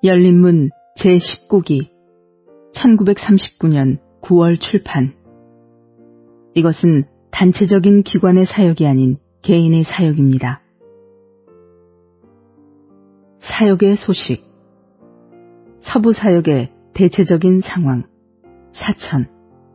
열린문 제19기 1939년 9월 출판. 이것은 단체적인 기관의 사역이 아닌 개인의 사역입니다. 사역의 소식. 서부 사역의 대체적인 상황. 사천.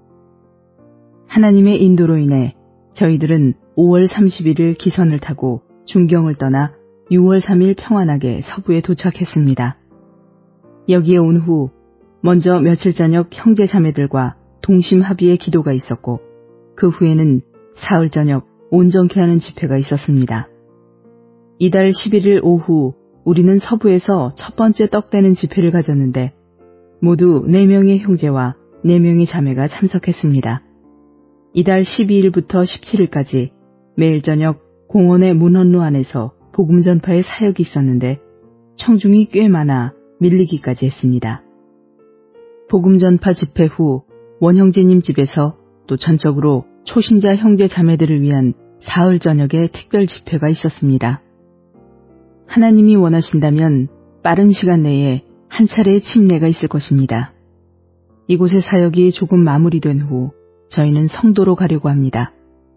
하나님의 인도로 인해 저희들은 5월 31일 기선을 타고 중경을 떠나 6월 3일 평안하게 서부에 도착했습니다. 여기에 온 후 먼저 며칠 저녁 형제 자매들과 동심 합의의 기도가 있었고, 그 후에는 사흘 저녁 온전케 하는 집회가 있었습니다. 이달 11일 오후 우리는 서부에서 첫 번째 떡되는 집회를 가졌는데 모두 4명의 형제와 4명의 자매가 참석했습니다. 이달 12일부터 17일까지 매일 저녁 공원의 문헌로 안에서 복음 전파의 사역이 있었는데 청중이 꽤 많아 밀리기까지 했습니다. 복음 전파 집회 후 원형제님 집에서 또 전적으로 초신자 형제 자매들을 위한 사흘 저녁에 특별 집회가 있었습니다. 하나님이 원하신다면 빠른 시간 내에 한 차례의 침례가 있을 것입니다. 이곳의 사역이 조금 마무리된 후 저희는 성도로 가려고 합니다.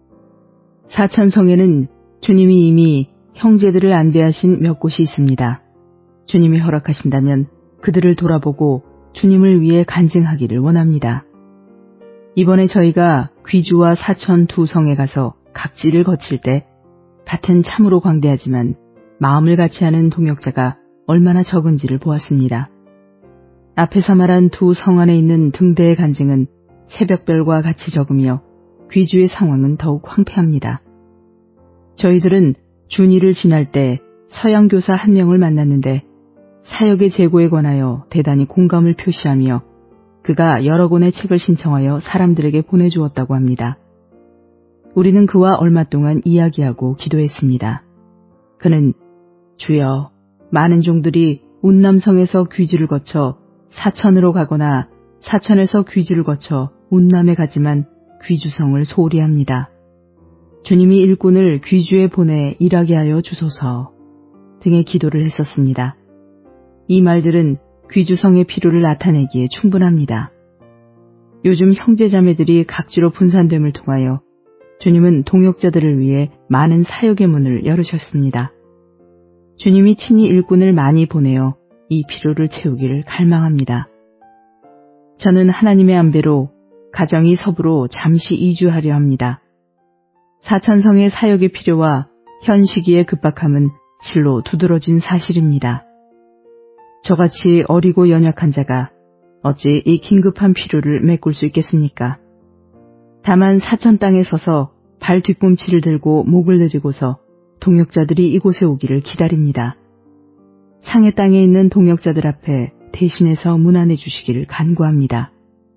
사천성에는 주님이 이미 형제들을 안배하신 몇 곳이 있습니다. 주님이 허락하신다면 그들을 돌아보고 주님을 위해 간증하기를 원합니다. 이번에 저희가 귀주와 사천 두 성에 가서 각지를 거칠 때 밭은 참으로 광대하지만 마음을 같이 하는 동역자가 얼마나 적은지를 보았습니다. 앞에서 말한 두 성 안에 있는 등대의 간증은 새벽별과 같이 적으며 귀주의 상황은 더욱 황폐합니다. 저희들은 준이를 지날 때 서양교사 한 명을 만났는데 사역의 재고에 관하여 대단히 공감을 표시하며 그가 여러 권의 책을 신청하여 사람들에게 보내주었다고 합니다. 우리는 그와 얼마 동안 이야기하고 기도했습니다. 그는 주여, 많은 종들이 운남성에서 귀주를 거쳐 사천으로 가거나 사천에서 귀주를 거쳐 운남에 가지만 귀주성을 소홀히 합니다. 주님이 일꾼을 귀주에 보내 일하게 하여 주소서 등의 기도를 했었습니다. 이 말들은 귀주성의 필요를 나타내기에 충분합니다. 요즘 형제자매들이 각지로 분산됨을 통하여 주님은 동역자들을 위해 많은 사역의 문을 열으셨습니다. 주님이 친히 일꾼을 많이 보내어 이 필요를 채우기를 갈망합니다. 저는 하나님의 안배로 가정이 서부로 잠시 이주하려 합니다. 사천성의 사역의 필요와 현 시기의 급박함은 실로 두드러진 사실입니다. 저같이 어리고 연약한 자가 어찌 이 긴급한 필요를 메꿀 수 있겠습니까? 다만 사천 땅에 서서 발 뒤꿈치를 들고 목을 내리고서 동역자들이 이곳에 오기를 기다립니다. 상해 땅에 있는 동역자들 앞에 대신해서 문안해 주시기를 간구합니다.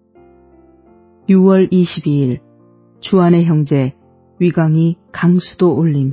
6월 22일 주안의 형제 위광희 강수도 올림.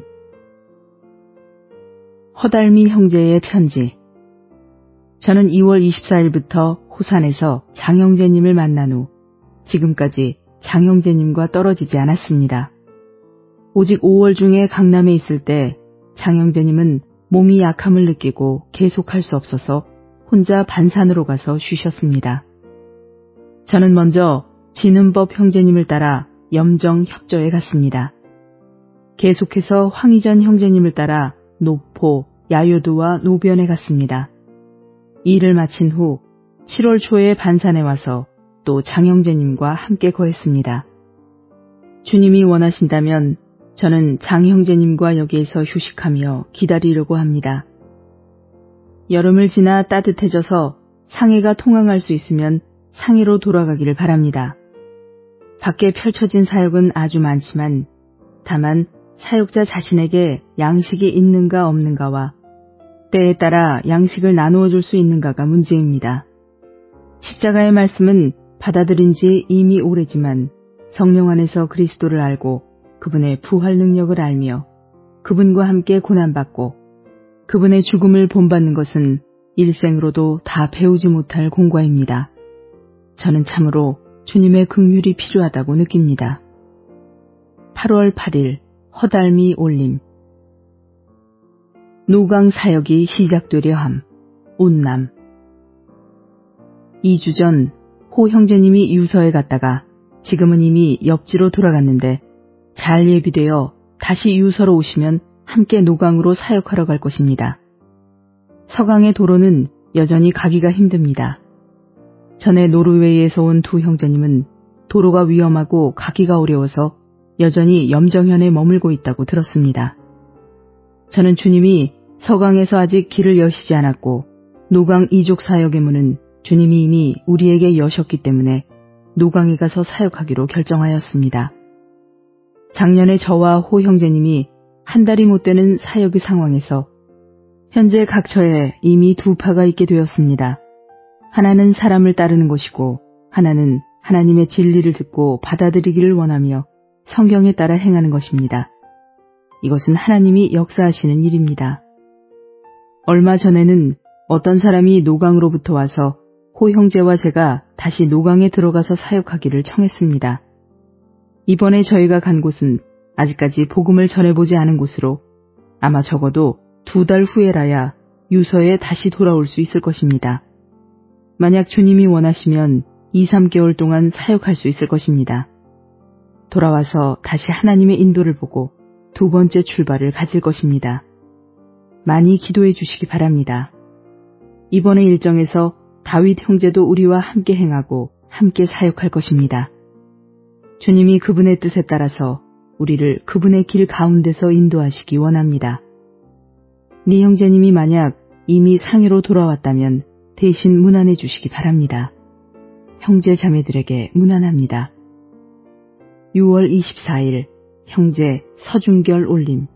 허달미 형제의 편지. 저는 2월 24일부터 호산에서 장형제님을 만난 후 지금까지 장형제님과 떨어지지 않았습니다. 오직 5월 중에 강남에 있을 때 장형제님은 몸이 약함을 느끼고 계속할 수 없어서 혼자 반산으로 가서 쉬셨습니다. 저는 먼저 진은법 형제님을 따라 염정 협조에 갔습니다. 계속해서 황희전 형제님을 따라 노포, 야요도와 노변에 갔습니다. 일을 마친 후 7월 초에 반산에 와서 또 장형제님과 함께 거했습니다. 주님이 원하신다면 저는 장형제님과 여기에서 휴식하며 기다리려고 합니다. 여름을 지나 따뜻해져서 상해가 통항할 수 있으면 상해로 돌아가기를 바랍니다. 밖에 펼쳐진 사역은 아주 많지만 다만 사역자 자신에게 양식이 있는가 없는가와 때에 따라 양식을 나누어 줄 수 있는가가 문제입니다. 십자가의 말씀은 받아들인 지 이미 오래지만 성령 안에서 그리스도를 알고 그분의 부활 능력을 알며 그분과 함께 고난받고 그분의 죽음을 본받는 것은 일생으로도 다 배우지 못할 공과입니다. 저는 참으로 주님의 긍휼이 필요하다고 느낍니다. 8월 8일 허달미 올림. 노강 사역이 시작되려 함. 온남. 2주 전 호 형제님이 유서에 갔다가 지금은 이미 옆지로 돌아갔는데 잘 예비되어 다시 유서로 오시면 함께 노강으로 사역하러 갈 것입니다. 서강의 도로는 여전히 가기가 힘듭니다. 전에 노르웨이에서 온 두 형제님은 도로가 위험하고 가기가 어려워서 여전히 염정현에 머물고 있다고 들었습니다. 저는 주님이 서강에서 아직 길을 여시지 않았고 노강 이족 사역의 문은 주님이 이미 우리에게 여셨기 때문에 노강에 가서 사역하기로 결정하였습니다. 작년에 저와 호 형제님이 한 달이 못 되는 사역의 상황에서 현재 각 처에 이미 두 파가 있게 되었습니다. 하나는 사람을 따르는 것이고 하나는 하나님의 진리를 듣고 받아들이기를 원하며 성경에 따라 행하는 것입니다. 이것은 하나님이 역사하시는 일입니다. 얼마 전에는 어떤 사람이 노강으로부터 와서 호 형제와 제가 다시 노강에 들어가서 사역하기를 청했습니다. 이번에 저희가 간 곳은 아직까지 복음을 전해보지 않은 곳으로 아마 적어도 2달 후에라야 유서에 다시 돌아올 수 있을 것입니다. 만약 주님이 원하시면 2, 3개월 동안 사역할 수 있을 것입니다. 돌아와서 다시 하나님의 인도를 보고 두 번째 출발을 가질 것입니다. 많이 기도해 주시기 바랍니다. 이번에 일정에서 다윗 형제도 우리와 함께 행하고 함께 사역할 것입니다. 주님이 그분의 뜻에 따라서 우리를 그분의 길 가운데서 인도하시기 원합니다. 네 형제님이 만약 이미 상해로 돌아왔다면 대신 문안해 주시기 바랍니다. 형제 자매들에게 문안합니다. 6월 24일 형제 서준결 올림.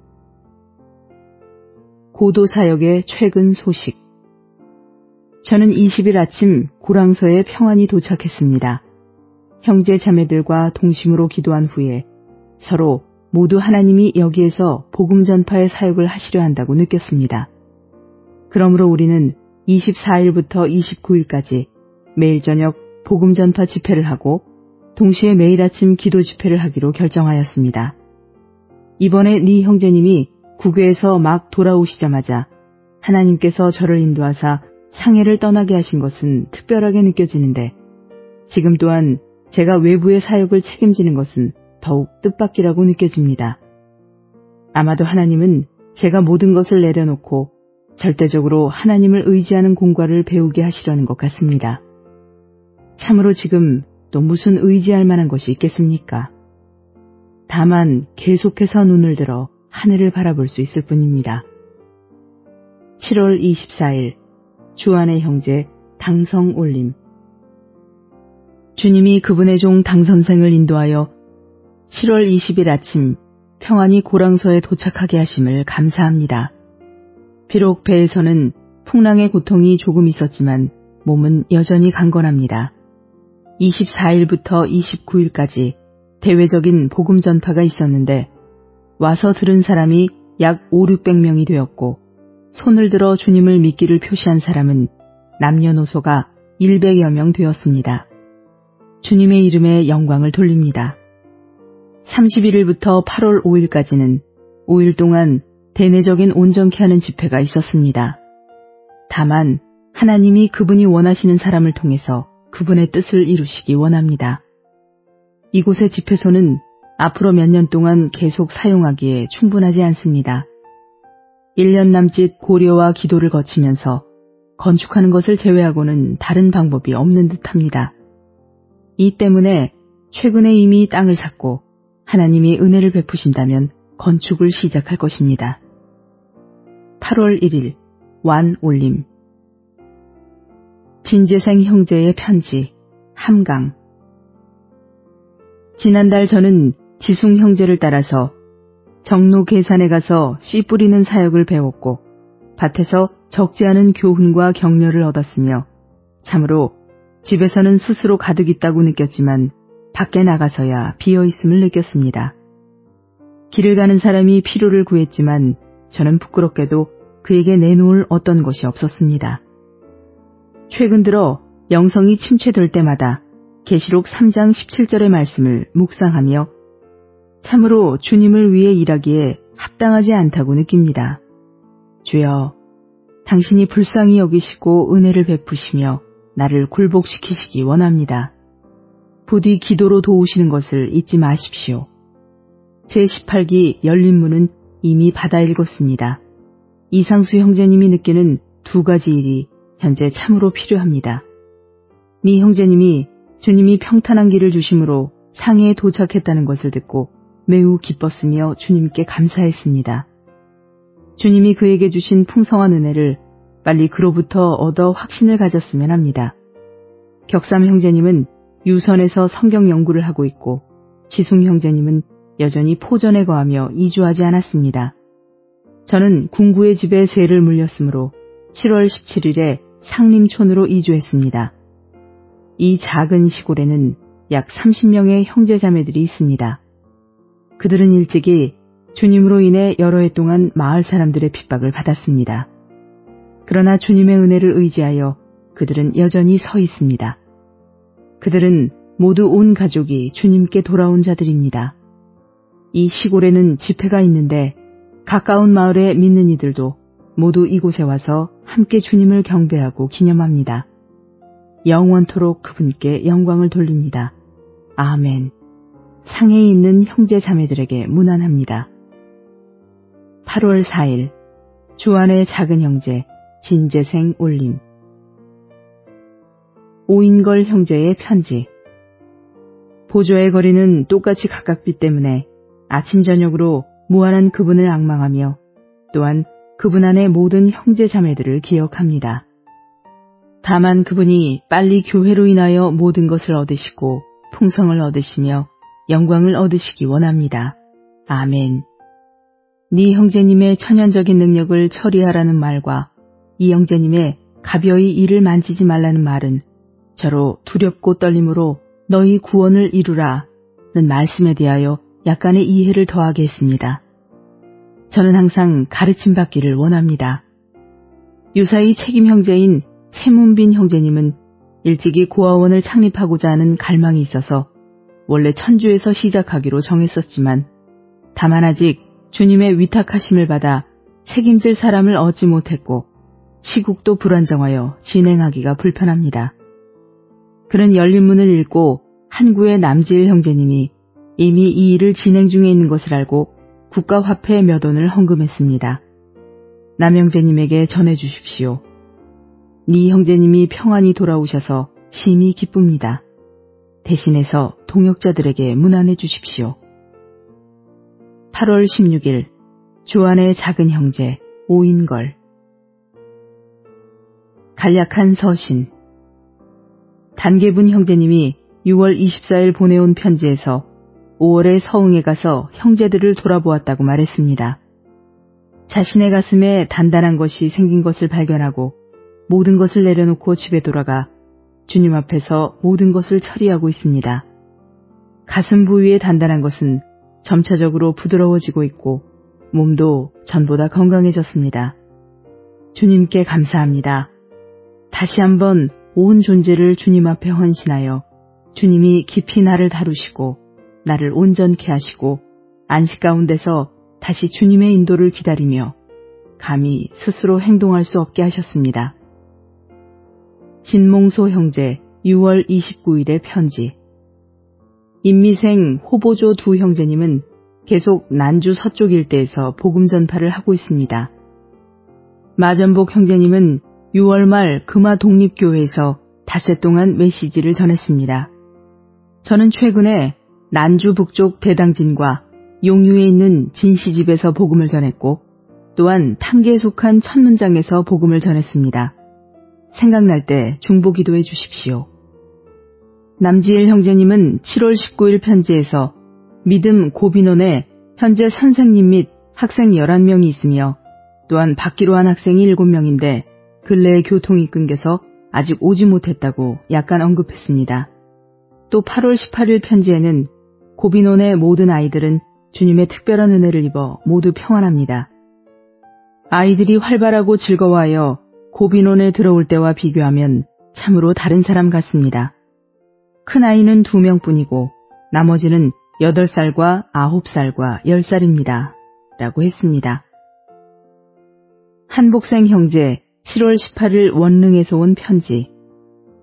고도사역의 최근 소식. 저는 20일 아침 고랑서에 평안히 도착했습니다. 형제 자매들과 동심으로 기도한 후에 서로 모두 하나님이 여기에서 복음 전파의 사역을 하시려 한다고 느꼈습니다. 그러므로 우리는 24일부터 29일까지 매일 저녁 복음 전파 집회를 하고 동시에 매일 아침 기도 집회를 하기로 결정하였습니다. 이번에 네 형제님이 국외에서 막 돌아오시자마자 하나님께서 저를 인도하사 상해를 떠나게 하신 것은 특별하게 느껴지는데 지금 또한 제가 외부의 사역을 책임지는 것은 더욱 뜻밖이라고 느껴집니다. 아마도 하나님은 제가 모든 것을 내려놓고 절대적으로 하나님을 의지하는 공과를 배우게 하시려는 것 같습니다. 참으로 지금 또 무슨 의지할 만한 것이 있겠습니까? 다만 계속해서 눈을 들어 하늘을 바라볼 수 있을 뿐입니다. 7월 24일 주안의 형제 당성 올림. 주님이 그분의 종 당선생을 인도하여 7월 20일 아침 평안히 고랑서에 도착하게 하심을 감사합니다. 비록 배에서는 풍랑의 고통이 조금 있었지만 몸은 여전히 강건합니다. 24일부터 29일까지 대외적인 복음 전파가 있었는데 와서 들은 사람이 약 5, 600명이 되었고 손을 들어 주님을 믿기를 표시한 사람은 남녀노소가 100여 명 되었습니다. 주님의 이름에 영광을 돌립니다. 31일부터 8월 5일까지는 5일 동안 대내적인 온전케 하는 집회가 있었습니다. 다만 하나님이 그분이 원하시는 사람을 통해서 그분의 뜻을 이루시기 원합니다. 이곳의 집회소는 앞으로 몇 년 동안 계속 사용하기에 충분하지 않습니다. 1년 남짓 고려와 기도를 거치면서 건축하는 것을 제외하고는 다른 방법이 없는 듯합니다. 이 때문에 최근에 이미 땅을 샀고 하나님이 은혜를 베푸신다면 건축을 시작할 것입니다. 8월 1일 완 올림. 진재생 형제의 편지 함강. 지난달 저는 지숭 형제를 따라서 정로 계산에 가서 씨 뿌리는 사역을 배웠고 밭에서 적지 않은 교훈과 격려를 얻었으며 참으로 집에서는 스스로 가득 있다고 느꼈지만 밖에 나가서야 비어있음을 느꼈습니다. 길을 가는 사람이 필요를 구했지만 저는 부끄럽게도 그에게 내놓을 어떤 것이 없었습니다. 최근 들어 영성이 침체될 때마다 계시록 3장 17절의 말씀을 묵상하며 참으로 주님을 위해 일하기에 합당하지 않다고 느낍니다. 주여, 당신이 불쌍히 여기시고 은혜를 베푸시며 나를 굴복시키시기 원합니다. 부디 기도로 도우시는 것을 잊지 마십시오. 제18기 열린 문은 이미 받아 읽었습니다. 이상수 형제님이 느끼는 두 가지 일이 현재 참으로 필요합니다. 네 형제님이 주님이 평탄한 길을 주심으로 상해에 도착했다는 것을 듣고 매우 기뻤으며 주님께 감사했습니다. 주님이 그에게 주신 풍성한 은혜를 빨리 그로부터 얻어 확신을 가졌으면 합니다. 격삼 형제님은 유선에서 성경 연구를 하고 있고 지숭 형제님은 여전히 포전에 거하며 이주하지 않았습니다. 저는 궁구의 집에 세를 물렸으므로 7월 17일에 상림촌으로 이주했습니다. 이 작은 시골에는 약 30명의 형제자매들이 있습니다. 그들은 일찍이 주님으로 인해 여러 해 동안 마을 사람들의 핍박을 받았습니다. 그러나 주님의 은혜를 의지하여 그들은 여전히 서 있습니다. 그들은 모두 온 가족이 주님께 돌아온 자들입니다. 이 시골에는 집회가 있는데 가까운 마을의 믿는 이들도 모두 이곳에 와서 함께 주님을 경배하고 기념합니다. 영원토록 그분께 영광을 돌립니다. 아멘. 상해에 있는 형제 자매들에게 문안합니다. 8월 4일 주안의 작은 형제 진재생 올림. 오인걸 형제의 편지. 보조의 거리는 똑같이 가깝기 때문에 아침 저녁으로 무한한 그분을 앙망하며 또한 그분 안의 모든 형제 자매들을 기억합니다. 다만 그분이 빨리 교회로 인하여 모든 것을 얻으시고 풍성을 얻으시며 영광을 얻으시기 원합니다. 아멘. 네 형제님의 천연적인 능력을 처리하라는 말과 이 형제님의 가벼이 이를 만지지 말라는 말은 저로 두렵고 떨림으로 너희 구원을 이루라는 말씀에 대하여 약간의 이해를 더하게 했습니다. 저는 항상 가르침 받기를 원합니다. 유사히 책임 형제인 최문빈 형제님은 일찍이 고아원을 창립하고자 하는 갈망이 있어서 원래 천주에서 시작하기로 정했었지만 다만 아직 주님의 위탁하심을 받아 책임질 사람을 얻지 못했고 시국도 불안정하여 진행하기가 불편합니다. 그는 열린 문을 읽고 한구의 남지일 형제님이 이미 이 일을 진행 중에 있는 것을 알고 국가화폐 몇 원을 헌금했습니다. 남 형제님에게 전해주십시오. 네 형제님이 평안히 돌아오셔서 심히 기쁩니다. 대신해서 동역자들에게 문안해 주십시오. 8월 16일 주안의 작은 형제 오인걸. 간략한 서신. 단계분 형제님이 6월 24일 보내온 편지에서 5월에 서흥에 가서 형제들을 돌아보았다고 말했습니다. 자신의 가슴에 단단한 것이 생긴 것을 발견하고 모든 것을 내려놓고 집에 돌아가 주님 앞에서 모든 것을 처리하고 있습니다. 가슴 부위의 단단한 것은 점차적으로 부드러워지고 있고 몸도 전보다 건강해졌습니다. 주님께 감사합니다. 다시 한번 온 존재를 주님 앞에 헌신하여 주님이 깊이 나를 다루시고 나를 온전케 하시고 안식 가운데서 다시 주님의 인도를 기다리며 감히 스스로 행동할 수 없게 하셨습니다. 진몽소 형제 6월 29일의 편지. 임미생 호보조 두 형제님은 계속 난주 서쪽 일대에서 복음 전파를 하고 있습니다. 마전복 형제님은 6월 말 금화 독립교회에서 닷새 동안 메시지를 전했습니다. 저는 최근에 난주 북쪽 대당진과 용유에 있는 진시집에서 복음을 전했고 또한 탕계에 속한 천문장에서 복음을 전했습니다. 생각날 때 중보기도해 주십시오. 남지일 형제님은 7월 19일 편지에서 믿음 고빈원에 현재 선생님 및 학생 11명이 있으며 또한 받기로 한 학생이 7명인데 근래에 교통이 끊겨서 아직 오지 못했다고 약간 언급했습니다. 또 8월 18일 편지에는 고빈원의 모든 아이들은 주님의 특별한 은혜를 입어 모두 평안합니다. 아이들이 활발하고 즐거워하여 고빈원에 들어올 때와 비교하면 참으로 다른 사람 같습니다. 큰 아이는 2명뿐이고 나머지는 8살과 9살과 10살입니다. 라고 했습니다. 한복생 형제 7월 18일 원릉에서 온 편지.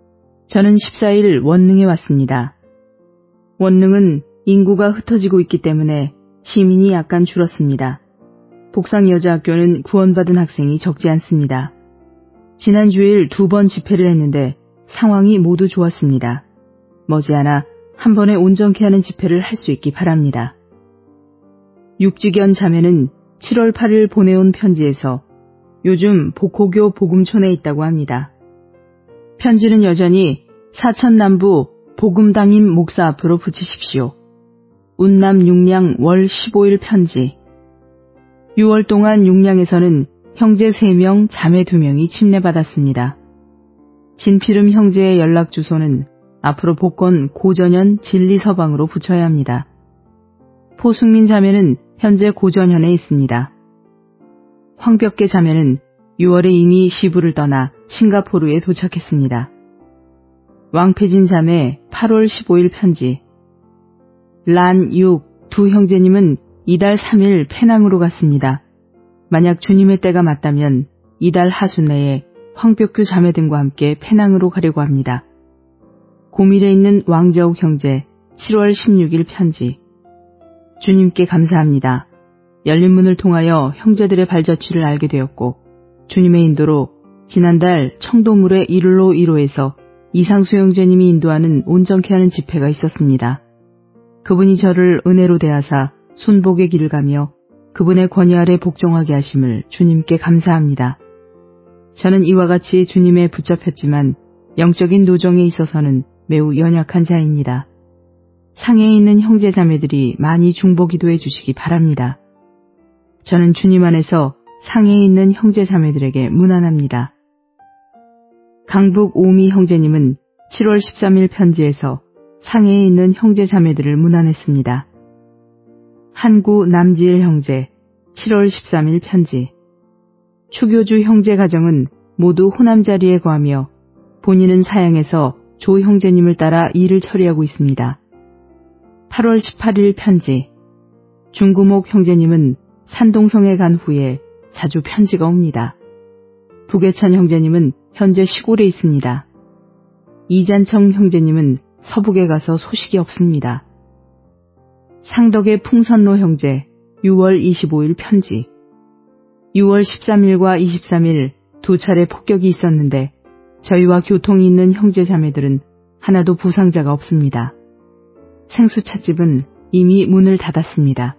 저는 14일 원능에 왔습니다. 원능은 인구가 흩어지고 있기 때문에 시민이 약간 줄었습니다. 복상여자학교는 구원받은 학생이 적지 않습니다. 지난 주일 2번 집회를 했는데 상황이 모두 좋았습니다. 머지않아 한 번에 온전케 하는 집회를 할 수 있기 바랍니다. 육지견 자매는 7월 8일 보내온 편지에서 요즘 복호교 복음촌에 있다고 합니다. 편지는 여전히 사천남부 복음당임 목사 앞으로 붙이십시오. 운남 육량 월 15일 편지. 6월 동안 육량에서는 형제 3명, 자매 2명이 침례받았습니다. 진피름 형제의 연락 주소는 앞으로 복권 고전현 진리서방으로 붙여야 합니다. 포승민 자매는 현재 고전현에 있습니다. 황벽계 자매는 6월에 이미 시부를 떠나 싱가포르에 도착했습니다. 왕패진 자매 8월 15일 편지. 란, 육, 두 형제님은 이달 3일 페낭으로 갔습니다. 만약 주님의 때가 맞다면 이달 하순 내에 황벽규 자매 등과 함께 페낭으로 가려고 합니다. 고밀에 있는 왕자욱 형제 7월 16일 편지. 주님께 감사합니다. 열린 문을 통하여 형제들의 발자취를 알게 되었고 주님의 인도로 지난달 청도물의 1로 1호에서 이상수 형제님이 인도하는 온전케 하는 집회가 있었습니다. 그분이 저를 은혜로 대하사 순복의 길을 가며 그분의 권위 아래 복종하게 하심을 주님께 감사합니다. 저는 이와 같이 주님에 붙잡혔지만 영적인 노정에 있어서는 매우 연약한 자입니다. 상해에 있는 형제 자매들이 많이 중보 기도해 주시기 바랍니다. 저는 주님 안에서 상해에 있는 형제 자매들에게 문안합니다. 강북 오미 형제님은 7월 13일 편지에서 상해에 있는 형제 자매들을 문안했습니다. 한구 남지일 형제 7월 13일 편지. 추교주 형제 가정은 모두 호남 자리에 거하며 본인은 사양에서 조 형제님을 따라 일을 처리하고 있습니다. 8월 18일 편지. 중구목 형제님은 산동성에 간 후에 자주 편지가 옵니다. 부계천 형제님은 현재 시골에 있습니다. 이잔청 형제님은 서북에 가서 소식이 없습니다. 상덕의 풍선로 형제 6월 25일 편지. 6월 13일과 23일 두 차례 폭격이 있었는데 저희와 교통이 있는 형제 자매들은 하나도 부상자가 없습니다. 생수찻집은 이미 문을 닫았습니다.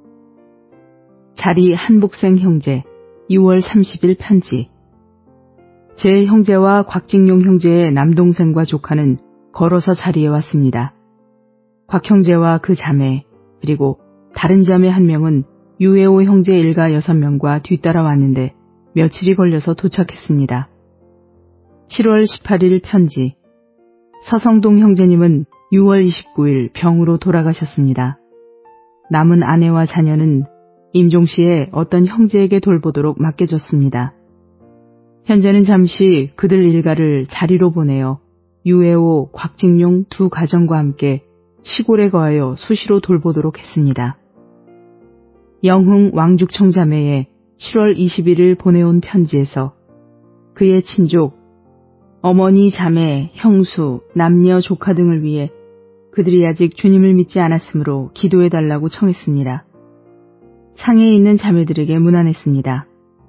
자리 한복생 형제 6월 30일 편지. 제 형제와 곽직용 형제의 남동생과 조카는 걸어서 자리에 왔습니다. 곽 형제와 그 자매 그리고 다른 자매 한 명은 유해오 형제 일가 6명과 뒤따라 왔는데 며칠이 걸려서 도착했습니다. 7월 18일 편지. 서성동 형제님은 6월 29일 병으로 돌아가셨습니다. 남은 아내와 자녀는 임종시에 어떤 형제에게 돌보도록 맡겨졌습니다. 현재는 잠시 그들 일가를 자리로 보내어 유해오, 곽직용 두 가정과 함께 시골에 거하여 수시로 돌보도록 했습니다. 영흥 왕죽청 자매의 7월 21일 보내온 편지에서 그의 친족, 어머니, 자매, 형수, 남녀, 조카 등을 위해 그들이 아직 주님을 믿지 않았으므로 기도해달라고 청했습니다. 상해에 있는 자매들에게 문안했습니다.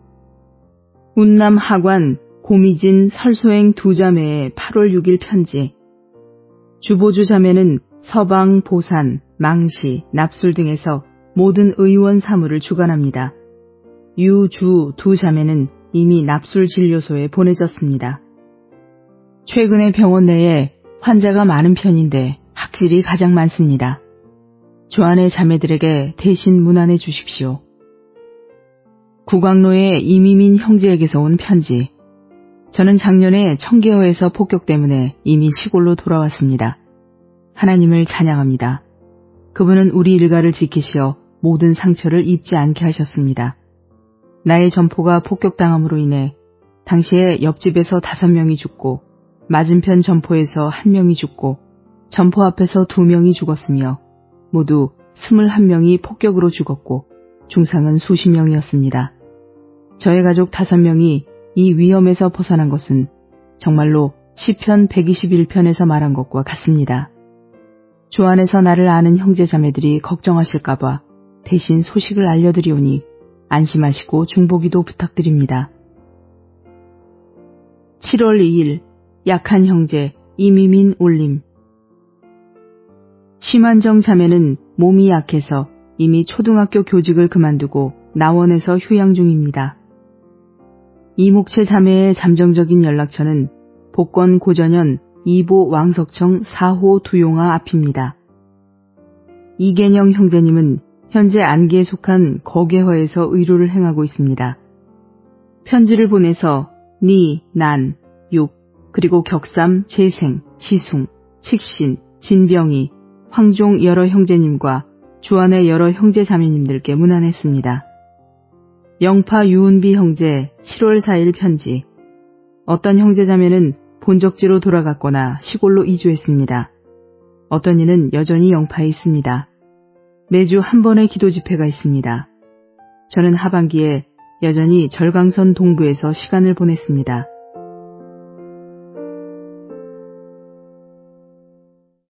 운남 하관, 고미진, 설소행 두 자매의 8월 6일 편지. 주보주 자매는 서방, 보산, 망시, 납술 등에서 모든 의원 사무를 주관합니다. 유, 주 두 자매는 이미 납술 진료소에 보내졌습니다. 최근에 병원 내에 환자가 많은 편인데 확실히 가장 많습니다. 조안의 자매들에게 대신 문안해 주십시오. 구광로의 이미민 형제에게서 온 편지. 저는 작년에 청계호에서 폭격 때문에 이미 시골로 돌아왔습니다. 하나님을 찬양합니다. 그분은 우리 일가를 지키시어 모든 상처를 입지 않게 하셨습니다. 나의 점포가 폭격당함으로 인해 당시에 옆집에서 5명이 죽고 맞은편 점포에서 1명이 죽고 점포 앞에서 2명이 죽었으며 모두 21명이 폭격으로 죽었고 중상은 수십 명이었습니다. 저의 가족 5명이 이 위험에서 벗어난 것은 정말로 시편 121편에서 말한 것과 같습니다. 주 안에서 나를 아는 형제자매들이 걱정하실까봐 대신 소식을 알려드리오니 안심하시고 중보기도 부탁드립니다. 7월 2일 약한 형제 이미민 올림. 심한정 자매는 몸이 약해서 이미 초등학교 교직을 그만두고 나원에서 휴양 중입니다. 이목채 자매의 잠정적인 연락처는 복권 고전현 2보 왕석청 4호 두용화 앞입니다. 이계영 형제님은 현재 안개에 속한 거계허에서 의료를 행하고 있습니다. 편지를 보내서 니, 난, 육, 그리고 격삼, 재생, 지숭, 칙신, 진병희, 황종 여러 형제님과 주안의 여러 형제 자매님들께 문안했습니다. 영파 유은비 형제 7월 4일 편지. 어떤 형제 자매는 본적지로 돌아갔거나 시골로 이주했습니다. 어떤 이는 여전히 영파에 있습니다. 매주 한 번의 기도 집회가 있습니다. 저는 하반기에 여전히 절강선 동부에서 시간을 보냈습니다.